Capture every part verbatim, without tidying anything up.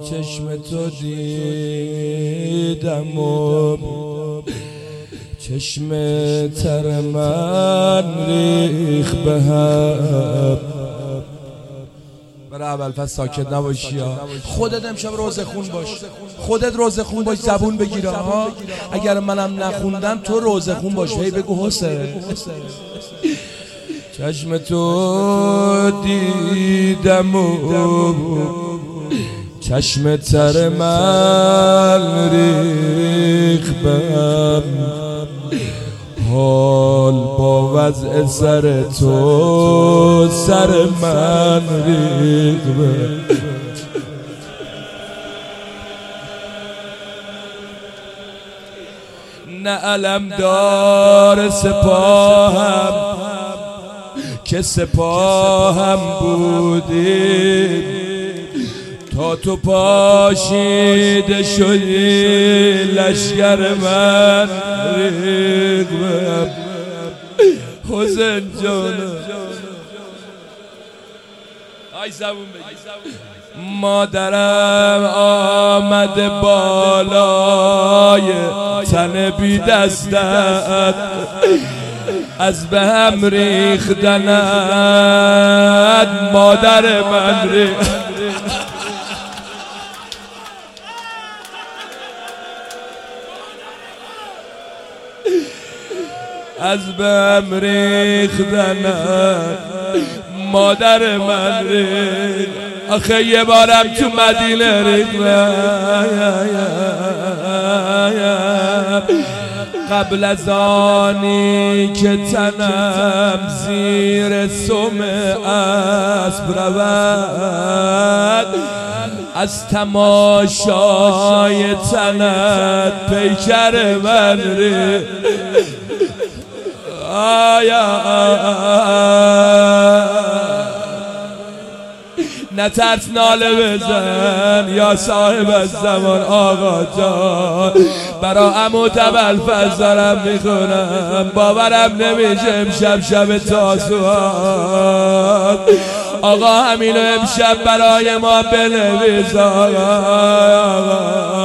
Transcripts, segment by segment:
چشم تو دیدم و چشم تر من ریخ به هم. برای اول پس ساکت نباشی ها. خودت امشب روزه خون باش، خودت روزه خون باش، زبون بگیره ها. اگر منم نخوندم تو روزه خون باش، هی بگو حسین. چشم تو دیدم و چشم تر من ریخ بم، حال با وضع سر تو سر من ریخ بم. نه علم دار سپاهم که سپاهم بودی، تا تو پاشیده شدی لشکر من ریخ بم. حسین جانم آی زبون بگی. مادرم آمده بالای تن بی دستت، از به هم ریختند مادر من ریخت. از به هم ریختند مادر من ریخت. آخه یه بارم تو مدینه ریختم، قبل از آنی که تنم زیر سم اسب رود، از تماشای تنت پیکر من ریخت. نترس ناله بزن یا صاحب الزمان آقا جان، برا عمو ابوالفضل دارم میخونم، باورم نمیشه امشب شب تاسوعات. آقا همینو امشب برای ما بنویس آقا.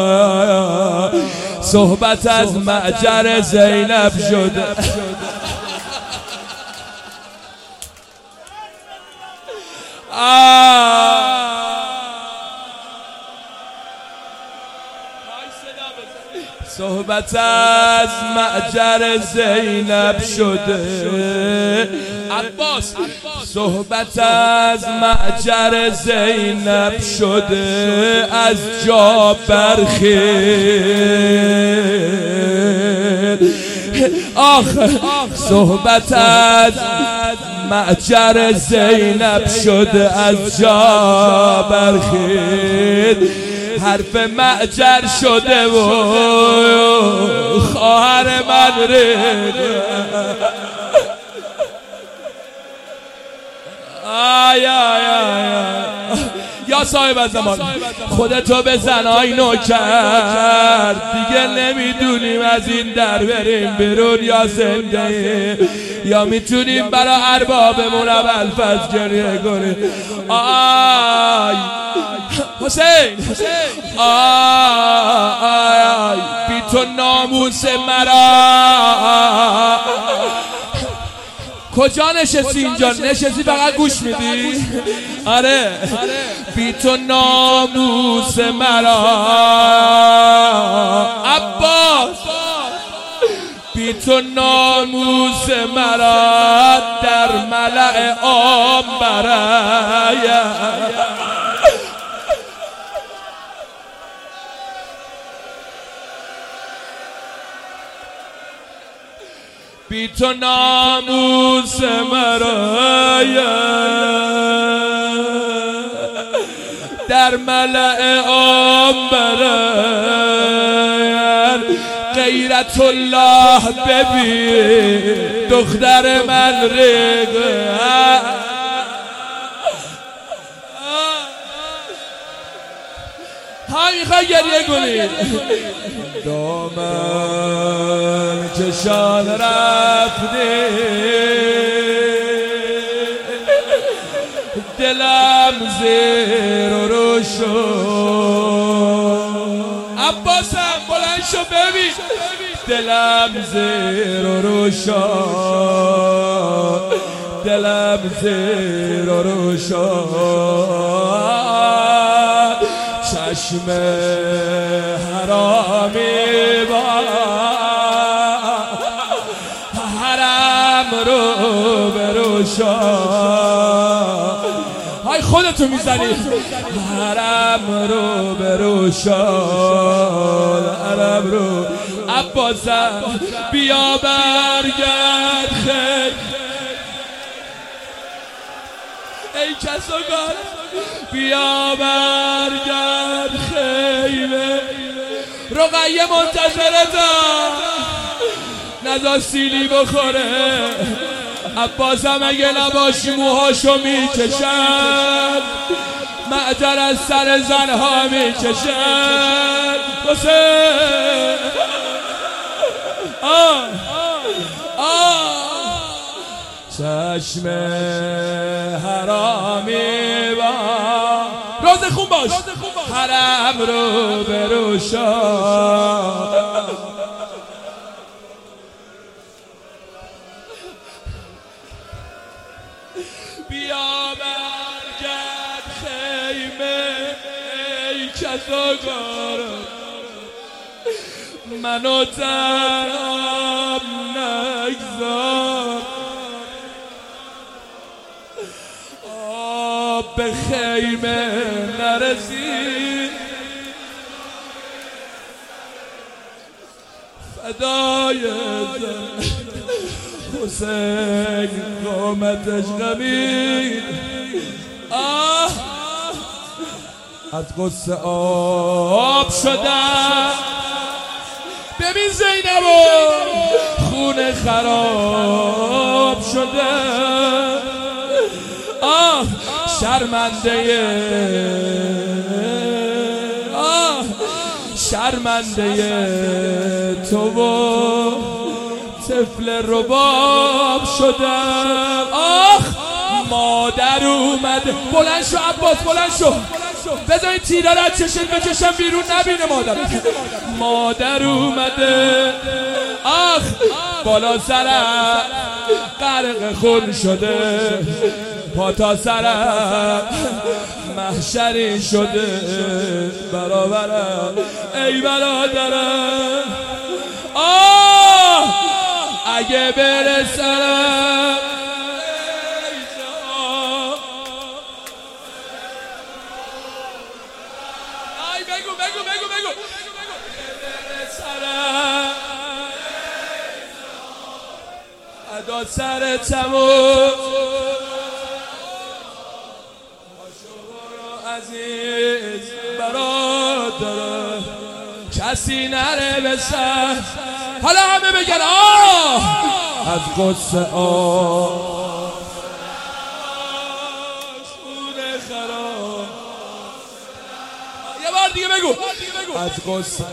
صحبت از معجر زینب شده، صحبت از معجر زینب شده عباس، صحبت از معجر زینب شده از جا برخیز. آخ صحبت از معجر زینب شده از جا برخیز. حرف معجر شده و خواهر من ریخت. آی آی آی یا صاحب الزمان خودتو بزن آی نوکر، دیگه نمیدونیم از این در بریم بیرون یا زنده، یا میتونیم برای اربابمون ابوالفضل گریه کنیم. آی حسین آی بی تو ناموس مرا. کجا نشستی اینجا؟ نشستی فقط گوش میدی؟ آره بی تو ناموس مرا عباس، بی تو ناموس مرا در ملأ عام برایم. بی تو ناموس مرا در ملأ عام برایم. غیرت الله ببین دختر من ریخت. ها میخوای گریه کنی؟ دامن چشان رفته دلم زیر و رو شد. عباسم بلند شو ببین، دلم زیر و رو شد، دلم زیر و رو شد. چشم حرامی با حرم رو برو شد. های خودتو میزنی. حرم رو برو شد، حرم رو. عباسم بیا برگرد خیر ای کسوگار، بیا برگرد خیمه. رقیه منتظرتم، نذار سیلی بخوره. عباسم اگه نباشی موهاشو میکشد، معجر از سر زنها میکشد. حسین آه آه چشم حرامی با روز خون باش، حرم رو برو شد. بیا برگرد خیمه ای کسوگار، منو تنام نگذار. آب به خیمه نرسید، فدای حسین قامتش غمید. آه از قصه آب شدم. ببین زینبو خون خراب شده. آه شرمنده آه شرمنده تو و طفل رباب شدم. آخ مادر اومده. بلند شو عباس، بلند شو، بذار این تیره را چشم بکشم بیرون نبینه مادر. مادر اومده. آخ بالا سرم غرق خون شده، پا تا سرم محشری شده. برابرم ای برادرم. آه اگه برسم آی بگو بگو بگو بگو برسم ادا سر تموم عزیز برادرم کسی نره بسر. حالا همه بگن آه از قصه آه خون خراب. یه بار دیگه بگو از قصه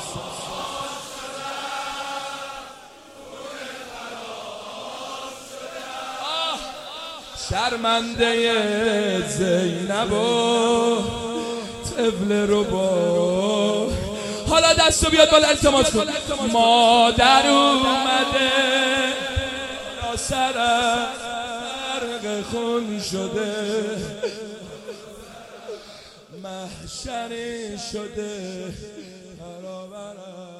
شرمنده زینب و طفل ربا. حالا دستو بیاد بالا التماس کن. مادر اومده بالا سرم غرق خون شده، محشری شده برابرم.